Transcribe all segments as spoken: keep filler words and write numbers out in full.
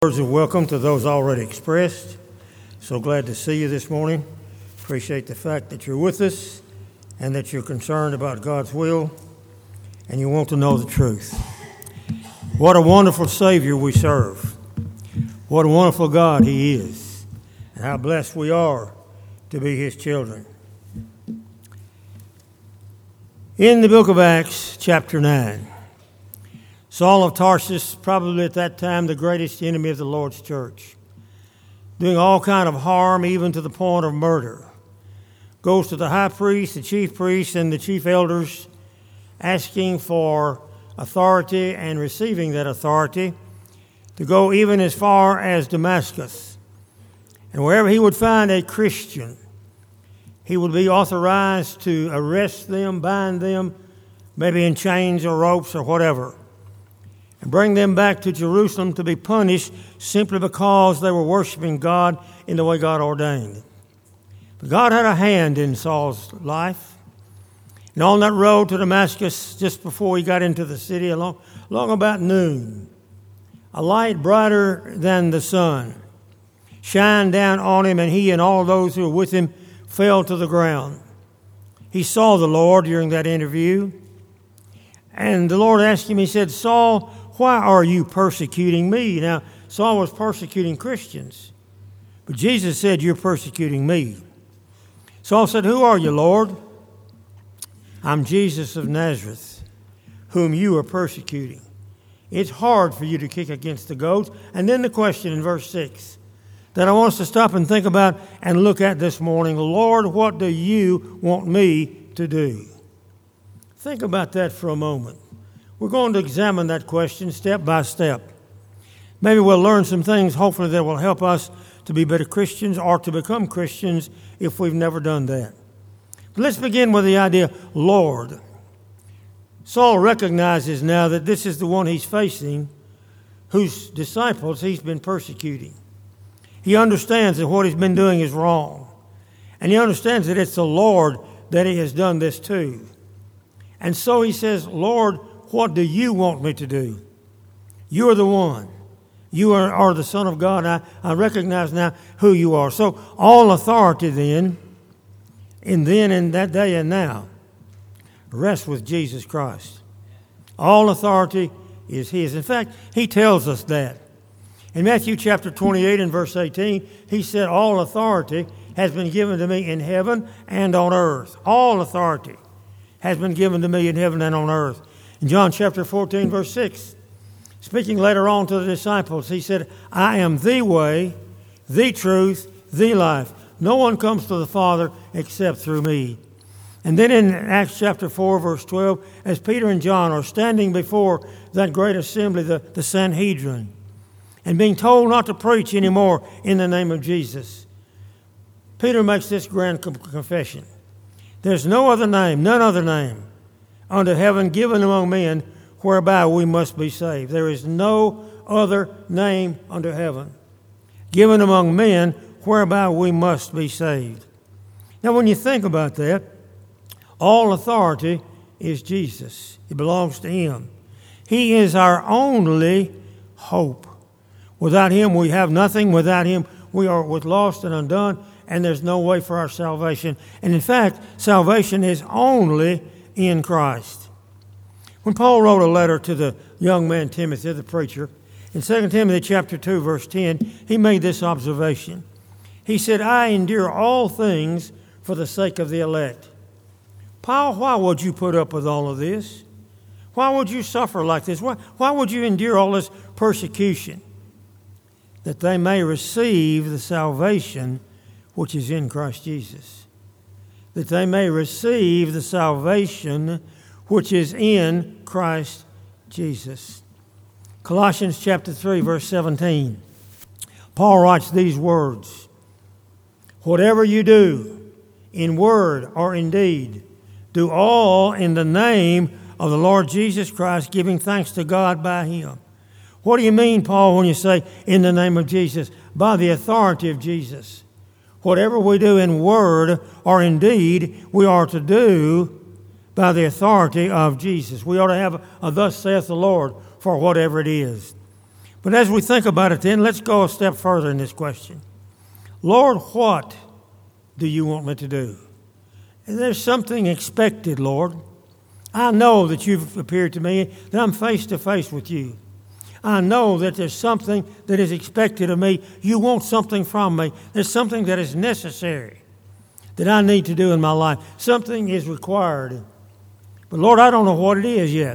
Words of welcome to those already expressed. So glad to see you this morning. Appreciate the fact that you're with us and that you're concerned about God's will and you want to know the truth. What a wonderful Savior we serve. What a wonderful God He is. And how blessed we are to be His children. In the book of Acts, chapter nine, Saul of Tarsus, probably at that time the greatest enemy of the Lord's church, doing all kind of harm, even to the point of murder, goes to the high priest, the chief priest, and the chief elders, asking for authority and receiving that authority to go even as far as Damascus. And wherever he would find a Christian, he would be authorized to arrest them, bind them, maybe in chains or ropes or whatever, and bring them back to Jerusalem to be punished simply because they were worshiping God in the way God ordained. But God had a hand in Saul's life. And on that road to Damascus, just before he got into the city, along, along about noon, a light brighter than the sun shined down on him, and he and all those who were with him fell to the ground. He saw the Lord during that interview. And the Lord asked him, he said, "Saul, why are you persecuting me?" Now, Saul was persecuting Christians, but Jesus said, "You're persecuting me." Saul said, "Who are you, Lord?" "I'm Jesus of Nazareth, whom you are persecuting." It's hard for you to kick against the goats. And then the question in verse six that I want us to stop and think about and look at this morning: "Lord, what do you want me to do?" Think about that for a moment. We're going to examine that question step by step. Maybe we'll learn some things, hopefully, that will help us to be better Christians or to become Christians if we've never done that. But let's begin with the idea, Lord. Saul recognizes now that this is the one he's facing, whose disciples he's been persecuting. He understands that what he's been doing is wrong. And he understands that it's the Lord that he has done this to. And so he says, "Lord, what do you want me to do? You are the one. You are, are the Son of God. I, I recognize now who you are." So all authority then, and then in that day and now, rests with Jesus Christ. All authority is His. In fact, He tells us that. In Matthew chapter twenty-eight and verse eighteen, He said, "All authority has been given to me in heaven and on earth." All authority has been given to me in heaven and on earth. In John chapter fourteen, verse six, speaking later on to the disciples, He said, "I am the way, the truth, the life. No one comes to the Father except through me." And then in Acts chapter four, verse twelve, as Peter and John are standing before that great assembly, the, the Sanhedrin, and being told not to preach anymore in the name of Jesus, Peter makes this grand confession: "There's no other name, none other name under heaven given among men whereby we must be saved." There is no other name under heaven given among men whereby we must be saved. Now, when you think about that, all authority is Jesus. It belongs to Him. He is our only hope. Without Him, we have nothing. Without Him, we are with lost and undone, and there's no way for our salvation. And in fact, salvation is only in Christ. When Paul wrote a letter to the young man Timothy, the preacher, in Second Timothy chapter two, verse ten, he made this observation. He said, "I endure all things for the sake of the elect." Paul, why would you put up with all of this? Why would you suffer like this? Why, why would you endure all this persecution? "That they may receive the salvation which is in Christ Jesus." That they may receive the salvation which is in Christ Jesus. Colossians chapter three, verse seventeen. Paul writes these words: "Whatever you do, in word or in deed, do all in the name of the Lord Jesus Christ, giving thanks to God by Him." What do you mean, Paul, when you say in the name of Jesus? By the authority of Jesus. Whatever we do in word or in deed, we are to do by the authority of Jesus. We ought to have a "thus saith the Lord" for whatever it is. But as we think about it then, let's go a step further in this question. Lord, what do you want me to do? And there's something expected, Lord. I know that you've appeared to me, that I'm face to face with you. I know that there's something that is expected of me. You want something from me. There's something that is necessary that I need to do in my life. Something is required. But Lord, I don't know what it is yet.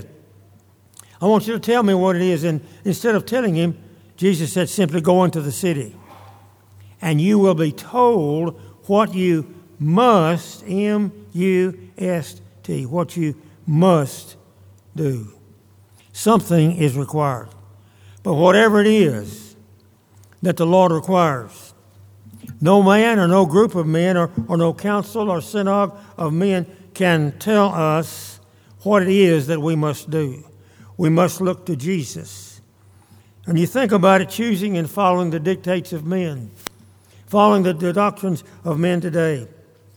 I want you to tell me what it is. And instead of telling him, Jesus said simply, go into the city. And you will be told what you must, M U S T, what you must do. Something is required. But whatever it is that the Lord requires, no man or no group of men or, or no council or synagogue of men can tell us what it is that we must do. We must look to Jesus. And you think about it, choosing and following the dictates of men, following the, the doctrines of men today.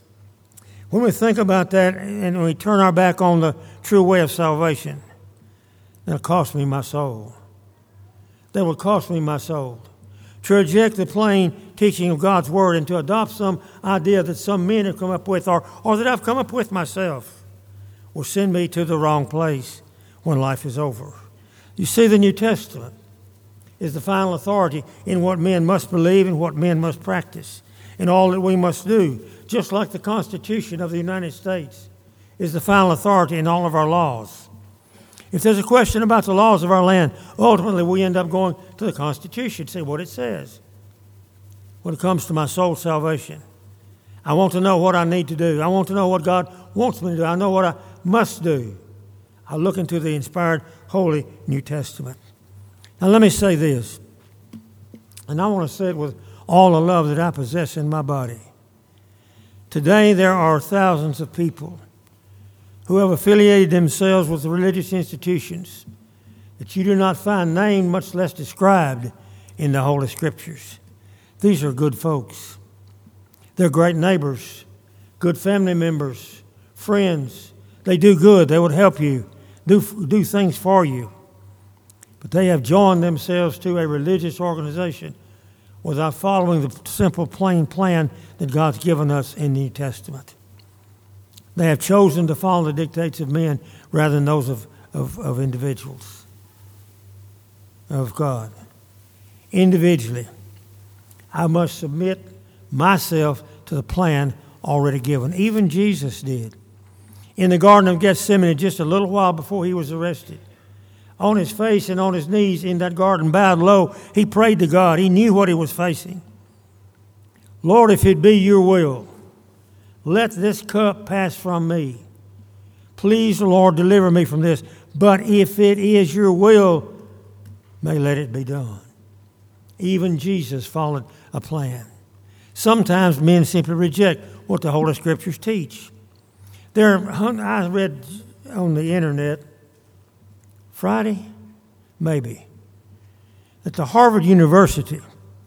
When we think about that and we turn our back on the true way of salvation, that'll cost me my soul. That will cost me my soul. To reject the plain teaching of God's Word and to adopt some idea that some men have come up with or, or that I've come up with myself will send me to the wrong place when life is over. You see, the New Testament is the final authority in what men must believe and what men must practice and all that we must do, just like the Constitution of the United States is the final authority in all of our laws. If there's a question about the laws of our land, ultimately we end up going to the Constitution to see what it says. When it comes to my soul's salvation, I want to know what I need to do. I want to know what God wants me to do. I know what I must do. I look into the inspired, holy New Testament. Now let me say this, and I want to say it with all the love that I possess in my body. Today there are thousands of people who have affiliated themselves with religious institutions that you do not find named, much less described, in the Holy Scriptures. These are good folks. They're great neighbors, good family members, friends. They do good. They would help you, do, do things for you. But they have joined themselves to a religious organization without following the simple, plain plan that God's given us in the New Testament. They have chosen to follow the dictates of men rather than those of, of, of individuals, of God. Individually, I must submit myself to the plan already given. Even Jesus did. In the Garden of Gethsemane, just a little while before he was arrested, on his face and on his knees in that garden, bowed low, he prayed to God. He knew what he was facing. Lord, if it be your will, let this cup pass from me. Please, Lord, deliver me from this. But if it is your will, may let it be done. Even Jesus followed a plan. Sometimes men simply reject what the Holy Scriptures teach. There, I read on the internet Friday, maybe, that the Harvard University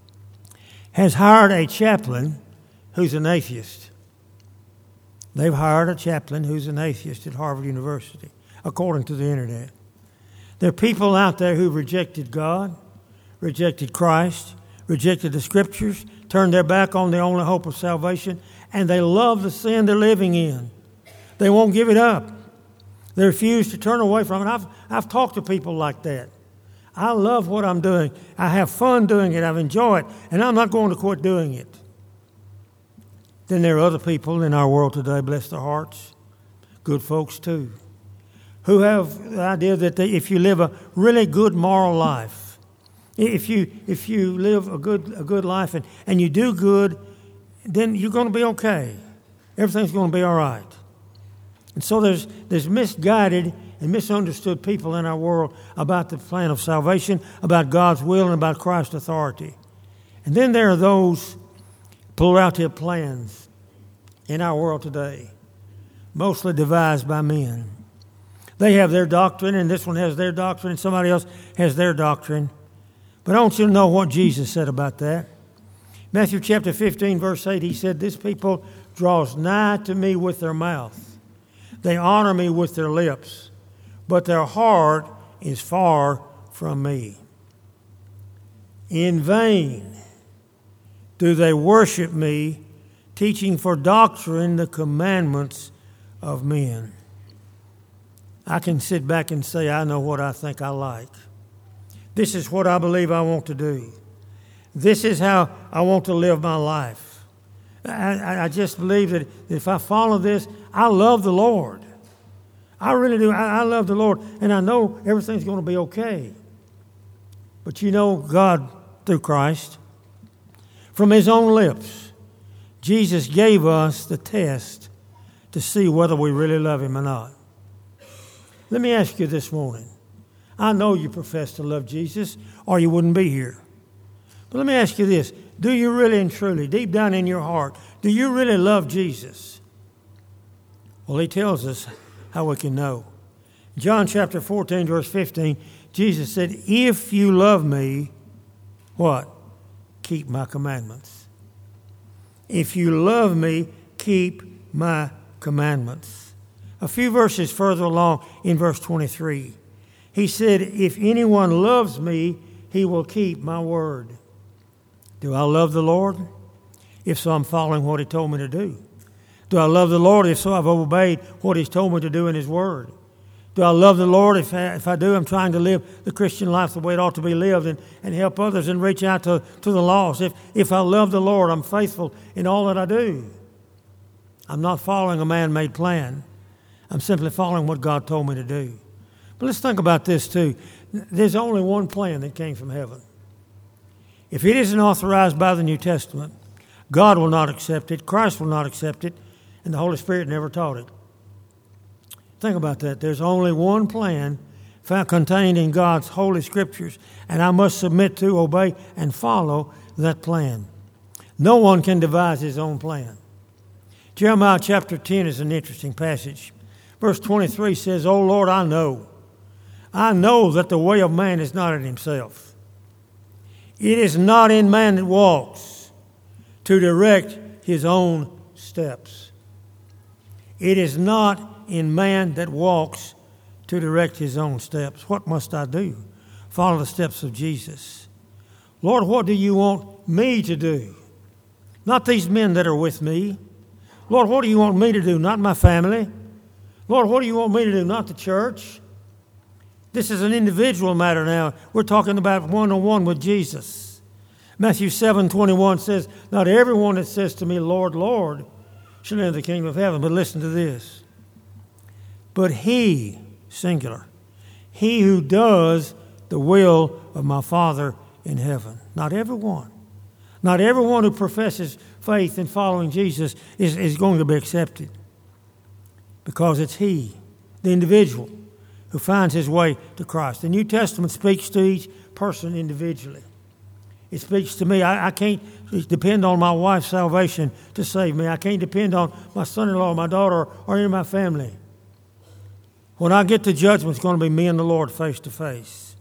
has hired a chaplain who's an atheist. They've hired a chaplain who's an atheist at Harvard University, according to the internet. There are people out there who've rejected God, rejected Christ, rejected the Scriptures, turned their back on the only hope of salvation, and they love the sin they're living in. They won't give it up. They refuse to turn away from it. I've, I've talked to people like that. I love what I'm doing. I have fun doing it. I've enjoyed it, and I'm not going to quit doing it. Then there are other people in our world today, bless their hearts, good folks too, who have the idea that they, if you live a really good moral life, if you if you live a good a good life and, and you do good, then you're going to be okay. Everything's going to be all right. And so there's there's misguided and misunderstood people in our world about the plan of salvation, about God's will, and about Christ's authority. And then there are those plurality plans in our world today, mostly devised by men. They have their doctrine, and this one has their doctrine, and somebody else has their doctrine. But I want you to know what Jesus said about that. Matthew chapter fifteen, verse eight, he said, "This people draws nigh to me with their mouth. They honor me with their lips, but their heart is far from me." In vain do they worship me, teaching for doctrine the commandments of men. I can sit back and say, I know what I think I like. This is what I believe I want to do. This is how I want to live my life. I, I just believe that if I follow this, I love the Lord. I really do. I, I love the Lord, and I know everything's going to be okay. But you know, God, through Christ, from His own lips, Jesus gave us the test to see whether we really love Him or not. Let me ask you this morning. I know you profess to love Jesus, or you wouldn't be here. But let me ask you this. Do you really and truly, deep down in your heart, do you really love Jesus? Well, He tells us how we can know. John chapter fourteen, verse fifteen, Jesus said, if you love me, what? Keep my commandments. If you love me, keep my commandments. A few verses further along in verse twenty-three, He said, if anyone loves me, he will keep my word. Do I love the Lord? If so, I'm following what He told me to do. Do I love the Lord? If so, I've obeyed what He's told me to do in His word. Do I love the Lord? If I, if I do, I'm trying to live the Christian life the way it ought to be lived and, and help others and reach out to, to the lost. If, if I love the Lord, I'm faithful in all that I do. I'm not following a man-made plan. I'm simply following what God told me to do. But let's think about this too. There's only one plan that came from heaven. If it isn't authorized by the New Testament, God will not accept it, Christ will not accept it, and the Holy Spirit never taught it. Think about that. There's only one plan found contained in God's holy scriptures, and I must submit to, obey, and follow that plan. No one can devise his own plan. Jeremiah chapter ten is an interesting passage. Verse twenty-three says, O Lord, I know. I know that the way of man is not in himself. It is not in man that walks to direct his own steps. It is not in man that walks to direct his own steps. What must I do? Follow the steps of Jesus. Lord, what do you want me to do? Not these men that are with me. Lord, what do you want me to do? Not my family. Lord, what do you want me to do? Not the church. This is an individual matter now. We're talking about one-on-one with Jesus. Matthew seven twenty-one says, not everyone that says to me, Lord, Lord, shall enter the kingdom of heaven. But listen to this. But he, singular, he who does the will of my Father in heaven. Not everyone. Not everyone who professes faith in following Jesus is, is going to be accepted. Because it's he, the individual, who finds his way to Christ. The New Testament speaks to each person individually. It speaks to me. I, I can't depend on my wife's salvation to save me. I can't depend on my son-in-law, my daughter, or any of my family. When I get to judgment, it's going to be me and the Lord face to face.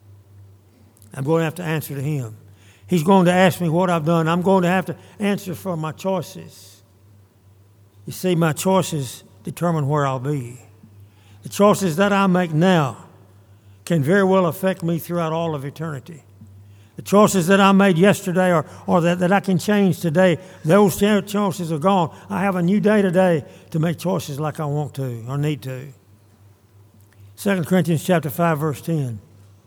I'm going to have to answer to Him. He's going to ask me what I've done. I'm going to have to answer for my choices. You see, my choices determine where I'll be. The choices that I make now can very well affect me throughout all of eternity. The choices that I made yesterday or, or that, that I can change today, those choices are gone. I have a new day today to make choices like I want to or need to. Second Corinthians chapter five, verse ten.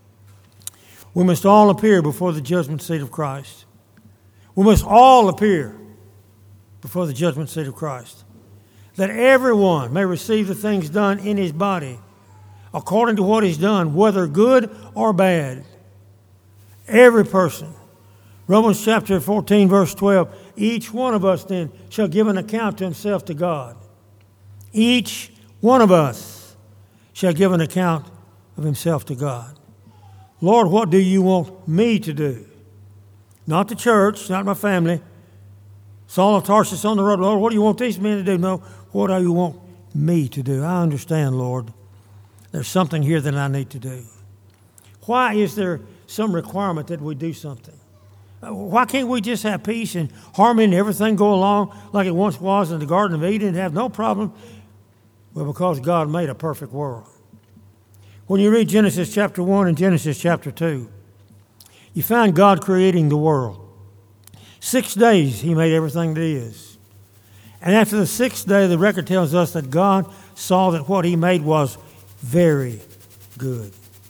We must all appear before the judgment seat of Christ. We must all appear before the judgment seat of Christ, that everyone may receive the things done in his body according to what he's done, whether good or bad. Every person. Romans chapter fourteen, verse twelve. Each one of us then shall give an account to himself to God. Each one of us shall give an account of himself to God. Lord, what do you want me to do? Not the church, not my family. Saul of Tarsus on the road. Lord, what do you want these men to do? No, what do you want me to do? I understand, Lord. There's something here that I need to do. Why is there some requirement that we do something? Why can't we just have peace and harmony and everything go along like it once was in the Garden of Eden and have no problem? Well, because God made a perfect world. When you read Genesis chapter one and Genesis chapter two, You find God creating the world. Six days He made everything that is. And after the sixth day, the record tells us that God saw that what He made was very good.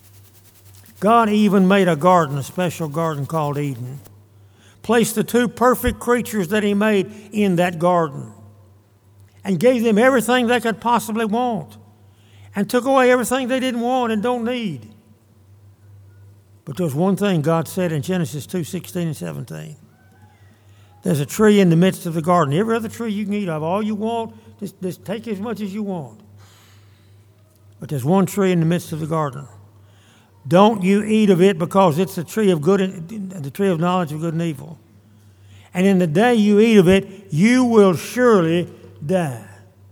God even made a garden, a special garden called Eden. Placed the two perfect creatures that He made in that garden. And gave them everything they could possibly want. And took away everything they didn't want and don't need. But there's one thing God said in Genesis two sixteen and seventeen. There's a tree in the midst of the garden. Every other tree you can eat of, all you want, just, just take as much as you want. But there's one tree in the midst of the garden. Don't you eat of it, because it's the tree of good, and, the tree of knowledge of good and evil. And in the day you eat of it, you will surely die.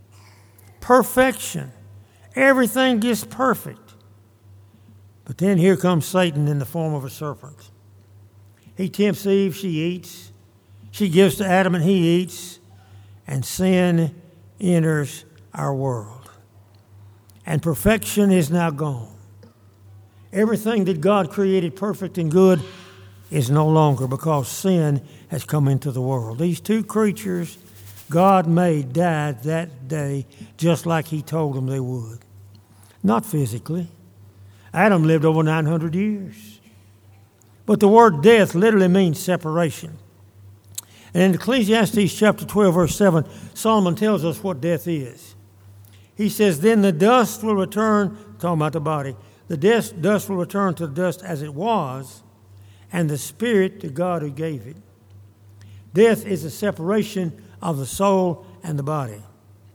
Perfection. Everything gets perfect. But then here comes Satan in the form of a serpent. He tempts Eve, she eats. She gives to Adam and he eats. And sin enters our world. And perfection is now gone. Everything that God created perfect and good is no longer, because sin has come into the world. These two creatures God made died that day just like He told them they would. Not physically. Adam lived over nine hundred years. But the word death literally means separation. And in Ecclesiastes chapter twelve, verse seven, Solomon tells us what death is. He says, then the dust will return, talking about the body, the dust, dust will return to the dust as it was, and the spirit to God who gave it. Death is a separation of the soul and the body.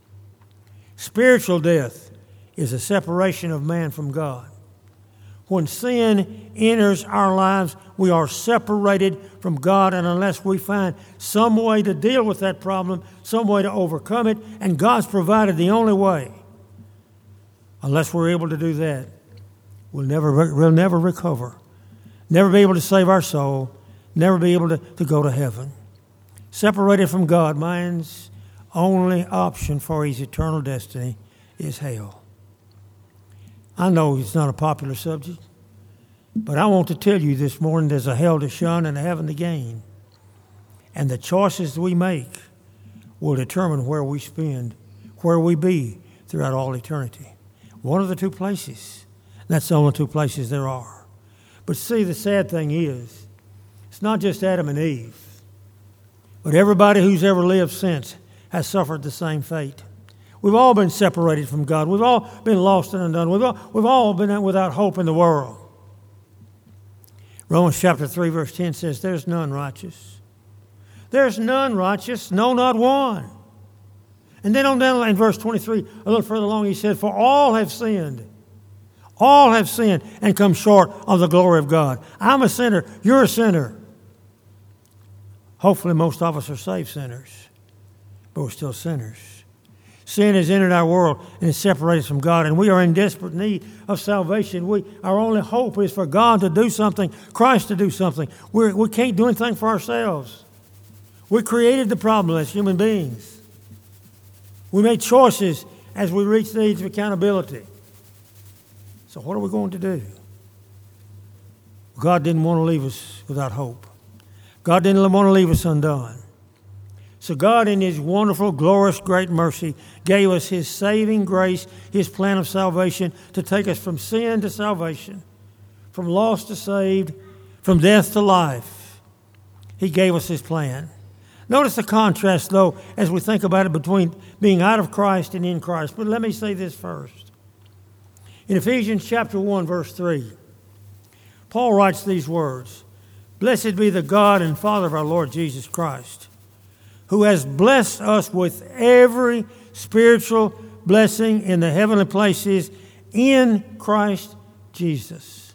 Spiritual death is a separation of man from God. When sin enters our lives, we are separated from God, and unless we find some way to deal with that problem, some way to overcome it, and God's provided the only way, unless we're able to do that, we'll never, we'll never recover, never be able to save our soul, never be able to, to go to heaven. Separated from God, man's only option for his eternal destiny is hell. I know it's not a popular subject, but I want to tell you this morning there's a hell to shun and a heaven to gain. And the choices we make will determine where we spend, where we be throughout all eternity. One of the two places. That's the only two places there are. But see, the sad thing is, it's not just Adam and Eve, but everybody who's ever lived since has suffered the same fate. We've all been separated from God. We've all been lost and undone. We've all, we've all been without hope in the world. Romans chapter three, verse ten says, there's none righteous. There's none righteous, no, not one. And then on down in verse twenty-three, a little further along, he said, for all have sinned. All have sinned and come short of the glory of God. I'm a sinner. You're a sinner. Hopefully most of us are saved sinners, but we're still sinners. Sin has entered our world and is separated from God, and we are in desperate need of salvation. We, our only hope is for God to do something, Christ to do something. We're, we can't do anything for ourselves. We created the problem as human beings. We made choices as we reached the age of accountability. So what are we going to do? God didn't want to leave us without hope. God didn't want to leave us undone. So God, in His wonderful, glorious, great mercy, gave us His saving grace, His plan of salvation to take us from sin to salvation, from lost to saved, from death to life. He gave us His plan. Notice the contrast, though, as we think about it between being out of Christ and in Christ. But let me say this first. In Ephesians chapter one, verse three, Paul writes these words, blessed be the God and Father of our Lord Jesus Christ, who has blessed us with every spiritual blessing in the heavenly places in Christ Jesus.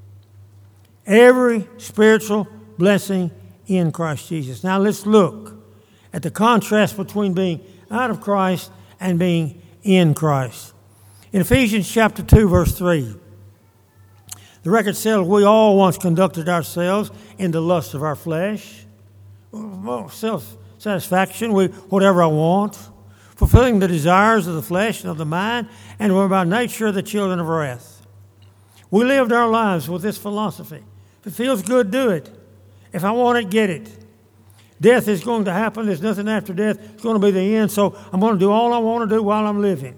Every spiritual blessing in Christ Jesus. Now let's look at the contrast between being out of Christ and being in Christ. In Ephesians chapter two, verse three, the record says, we all once conducted ourselves in the lust of our flesh, well, self-satisfaction, we, whatever I want, fulfilling the desires of the flesh and of the mind, and were by nature the children of wrath. We lived our lives with this philosophy, If it feels good, do it. If I want it, get it. Death is going to happen. There's nothing after death. It's going to be the end. So I'm going to do all I want to do while I'm living.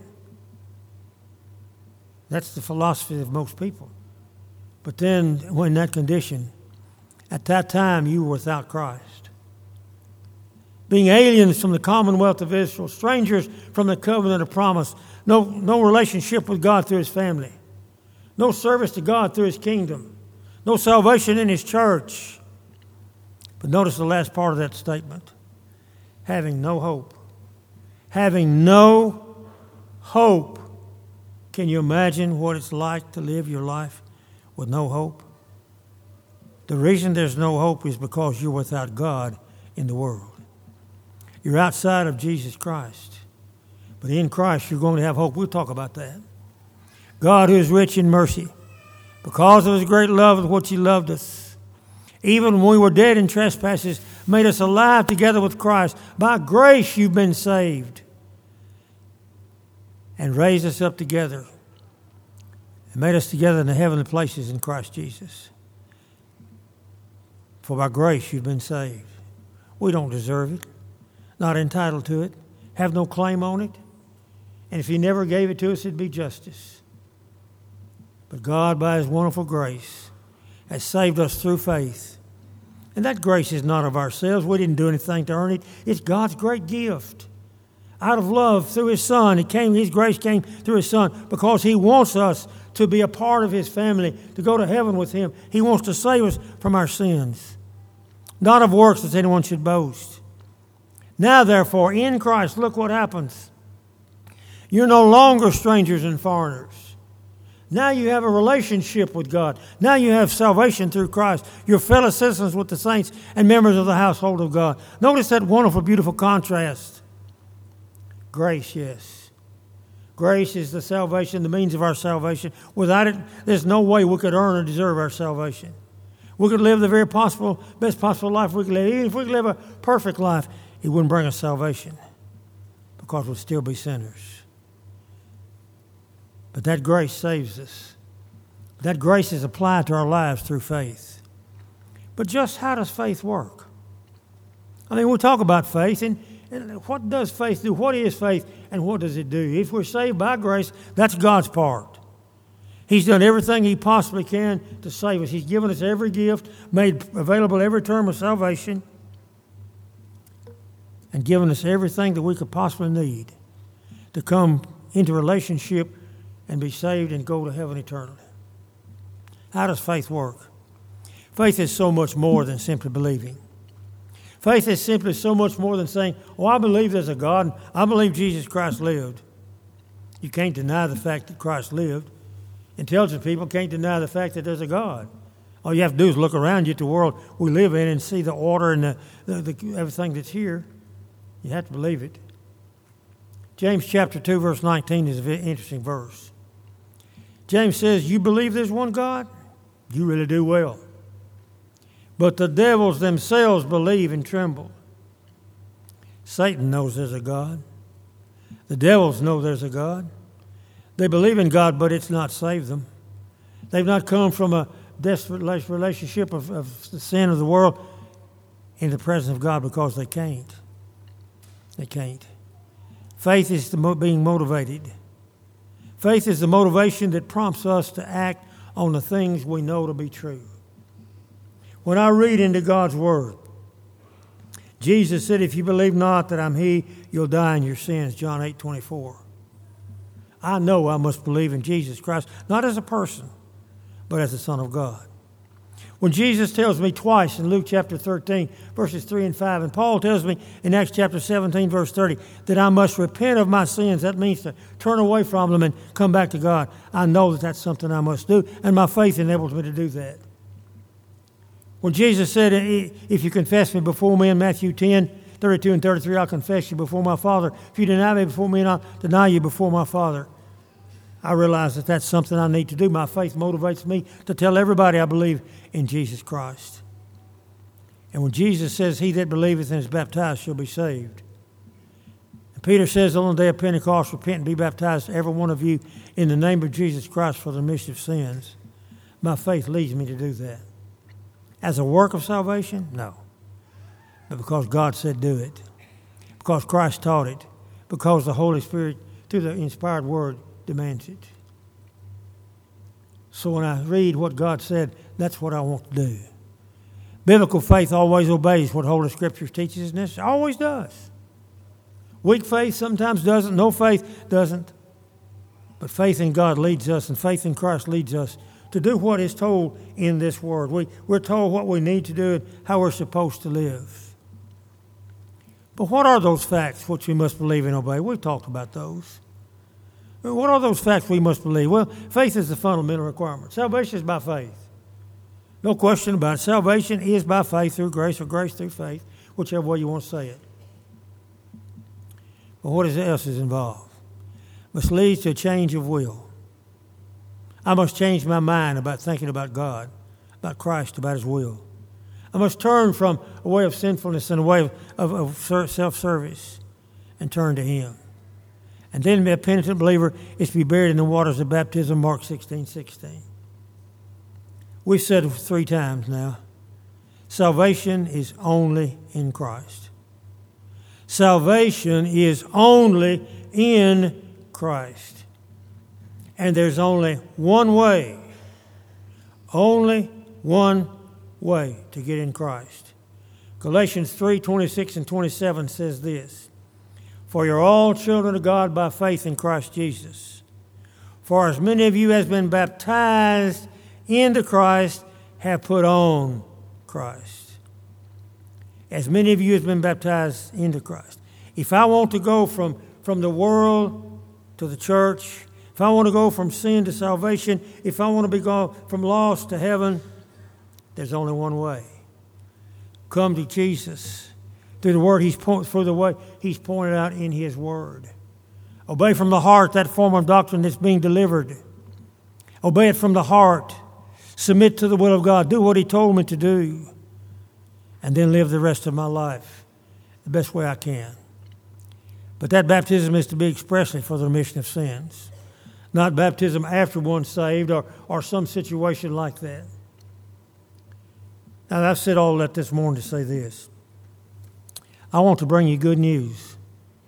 That's the philosophy of most people. But then when that condition, at that time you were without Christ. Being aliens from the commonwealth of Israel, strangers from the covenant of promise, no, no relationship with God through His family, no service to God through His kingdom, no salvation in His church. But notice the last part of that statement. Having no hope. Having no hope. Can you imagine what it's like to live your life with no hope? The reason there's no hope is because you're without God in the world. You're outside of Jesus Christ. But in Christ, you're going to have hope. We'll talk about that. God, who is rich in mercy, because of His great love with which He loved us, even when we were dead in trespasses, made us alive together with Christ. By grace you've been saved. And raised us up together. And made us together in the heavenly places in Christ Jesus. For by grace you've been saved. We don't deserve it. Not entitled to it. Have no claim on it. And if He never gave it to us, it'd be justice. But God, by His wonderful grace, has saved us through faith. And that grace is not of ourselves. We didn't do anything to earn it. It's God's great gift. Out of love through His Son. It came, His grace came through His Son because He wants us to be a part of His family, to go to heaven with Him. He wants to save us from our sins. Not of works that anyone should boast. Now, therefore, in Christ, look what happens. You're no longer strangers and foreigners. Now you have a relationship with God. Now you have salvation through Christ. You're fellow citizens with the saints and members of the household of God. Notice that wonderful, beautiful contrast. Grace, yes. Grace is the salvation, the means of our salvation. Without it, there's no way we could earn or deserve our salvation. We could live the very possible, best possible life we could live. Even if we could live a perfect life, it wouldn't bring us salvation because we'd still be sinners. But that grace saves us. That grace is applied to our lives through faith. But just how does faith work? I mean, we'll talk about faith, and, and what does faith do? What is faith, and what does it do? If we're saved by grace, that's God's part. He's done everything He possibly can to save us. He's given us every gift, made available every term of salvation, and given us everything that we could possibly need to come into relationship and be saved and go to heaven eternally. How does faith work? Faith is so much more than simply believing. Faith is simply so much more than saying, oh, I believe there's a God. I believe Jesus Christ lived. You can't deny the fact that Christ lived. Intelligent people can't deny the fact that there's a God. All you have to do is look around you at the world we live in and see the order and the, the, the, everything that's here. You have to believe it. James chapter two, verse nineteen is a very interesting verse. James says, you believe there's one God? You really do well. But the devils themselves believe and tremble. Satan knows there's a God. The devils know there's a God. They believe in God, but it's not saved them. They've not come from a desperate relationship of, of the sin of the world in the presence of God because they can't. They can't. Faith is the mo- being motivated. Faith is the motivation that prompts us to act on the things we know to be true. When I read into God's Word, Jesus said, if you believe not that I'm He, you'll die in your sins, John eight twenty-four. I know I must believe in Jesus Christ, not as a person, but as the Son of God. When Jesus tells me twice in Luke chapter thirteen, verses three and five, and Paul tells me in Acts chapter seventeen, verse thirty, that I must repent of my sins, that means to turn away from them and come back to God. I know that that's something I must do, and my faith enables me to do that. When Jesus said, if you confess me before me in Matthew ten, thirty-two and thirty-three, I'll confess you before my Father. If you deny me before me, I'll deny you before my Father. I realize that that's something I need to do. My faith motivates me to tell everybody I believe in Jesus Christ. And when Jesus says, he that believeth and is baptized shall be saved. And Peter says on the day of Pentecost, repent and be baptized, every one of you, in the name of Jesus Christ for the remission of sins. My faith leads me to do that. as a work of salvation? No. But because God said do it. Because Christ taught it. Because the Holy Spirit, through the inspired Word, demands it. So when I read what God said, that's what I want to do. Biblical faith always obeys what Holy Scripture teaches, and it always does. Weak faith sometimes doesn't. No faith doesn't. But faith in God leads us, and faith in Christ leads us to do what is told in this Word. We, we're told what we need to do and how we're supposed to live. But what are those facts which we must believe and obey? We've talked about those. What are those facts we must believe? Well, faith is the fundamental requirement. Salvation is by faith. No question about it. Salvation is by faith through grace, or grace through faith, whichever way you want to say it. But what else is involved? It must lead to a change of will. I must change my mind about thinking about God, about Christ, about His will. I must turn from a way of sinfulness and a way of, of, of self-service and turn to Him. And then a penitent believer is to be buried in the waters of baptism, Mark sixteen sixteen. We've said it three times now. Salvation is only in Christ. Salvation is only in Christ. And there's only one way, only one way to get in Christ. Galatians three twenty-six and twenty-seven says this: For you're all children of God by faith in Christ Jesus. For as many of you as been baptized into Christ have put on Christ. As many of you as been baptized into Christ. If I want to go from, from the world to the church, if I want to go from sin to salvation, if I want to be go from lost to heaven, there's only one way. Come to Jesus through the word He's point, through the way He's pointed out in His Word. Obey from the heart that form of doctrine that's being delivered. Obey it from the heart. Submit to the will of God. Do what He told me to do. And then live the rest of my life the best way I can. But that baptism is to be expressly for the remission of sins. Not baptism after one's saved or, or some situation like that. Now, I've said all that this morning to say this. I want to bring you good news.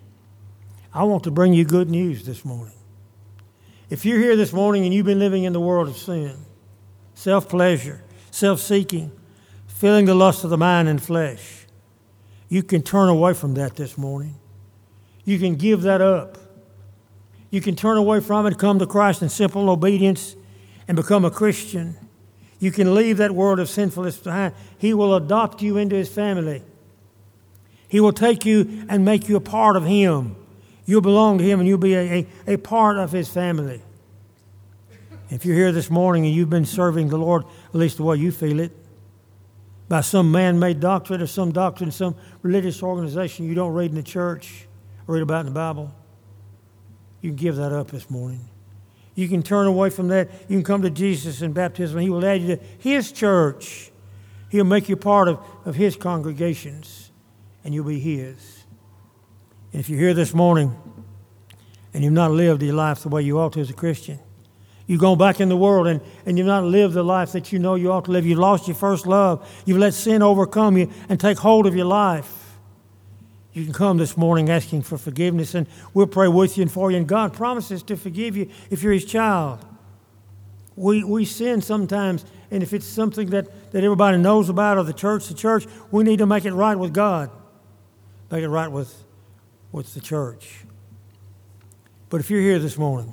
I want to bring you good news this morning. If you're here this morning and you've been living in the world of sin, self-pleasure, self-seeking, feeling the lust of the mind and flesh, you can turn away from that this morning. You can give that up. You can turn away from it, come to Christ in simple obedience, and become a Christian. You can leave that world of sinfulness behind. He will adopt you into His family. He will take you and make you a part of Him. You'll belong to Him and you'll be a, a, a part of His family. If you're here this morning and you've been serving the Lord, at least the way you feel it, by some man-made doctrine or some doctrine, some religious organization you don't read in the church or read about in the Bible, you can give that up this morning. You can turn away from that. You can come to Jesus in baptism. He will add you to His church. He'll make you part of, of His congregations, and you'll be His. And if you're here this morning and you've not lived your life the way you ought to as a Christian, you've gone back in the world and, and you've not lived the life that you know you ought to live. You've lost your first love. You've let sin overcome you and take hold of your life. You can come this morning asking for forgiveness, and we'll pray with you and for you. And God promises to forgive you if you're His child. We we sin sometimes, and if it's something that, that everybody knows about, or the church, the church, we need to make it right with God. Make it right with, with the church. But if you're here this morning,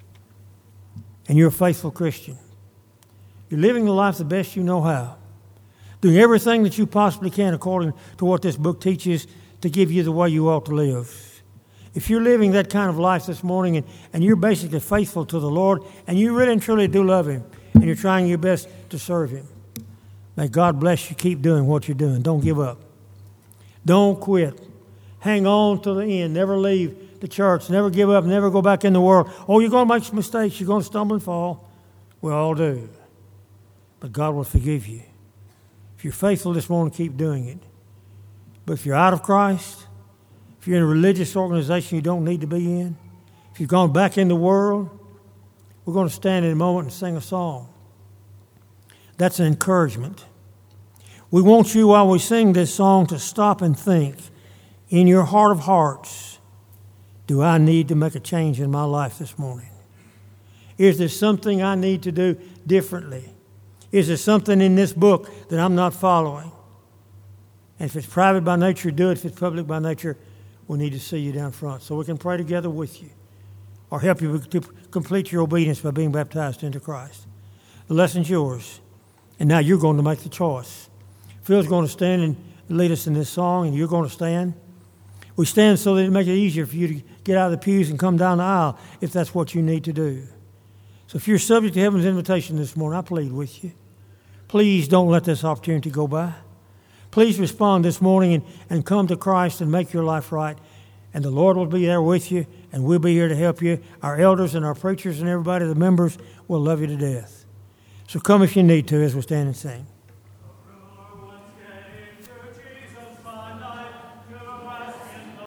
and you're a faithful Christian, you're living the life the best you know how, doing everything that you possibly can according to what this book teaches to give you the way you ought to live. If you're living that kind of life this morning and, and you're basically faithful to the Lord and you really and truly do love Him and you're trying your best to serve Him, may God bless you. Keep doing what you're doing. Don't give up. Don't quit. Hang on to the end. Never leave the church. Never give up. Never go back in the world. Oh, you're going to make some mistakes. You're going to stumble and fall. We all do. But God will forgive you. If you're faithful this morning, keep doing it. But if you're out of Christ, if you're in a religious organization you don't need to be in, if you've gone back in the world, we're going to stand in a moment and sing a song. That's an encouragement. We want you, while we sing this song, to stop and think in your heart of hearts, do I need to make a change in my life this morning? Is there something I need to do differently? Is there something in this book that I'm not following? And if it's private by nature, do it. If it's public by nature, we need to see you down front so we can pray together with you or help you to complete your obedience by being baptized into Christ. The lesson's yours, and now you're going to make the choice. Phil's going to stand and lead us in this song, and you're going to stand. We stand so that it makes it easier for you to get out of the pews and come down the aisle if that's what you need to do. So if you're subject to heaven's invitation this morning, I plead with you. Please don't let this opportunity go by. Please respond this morning and, and come to Christ and make your life right. And the Lord will be there with you, and we'll be here to help you. Our elders and our preachers and everybody, the members, will love you to death. So come if you need to as we stand and sing.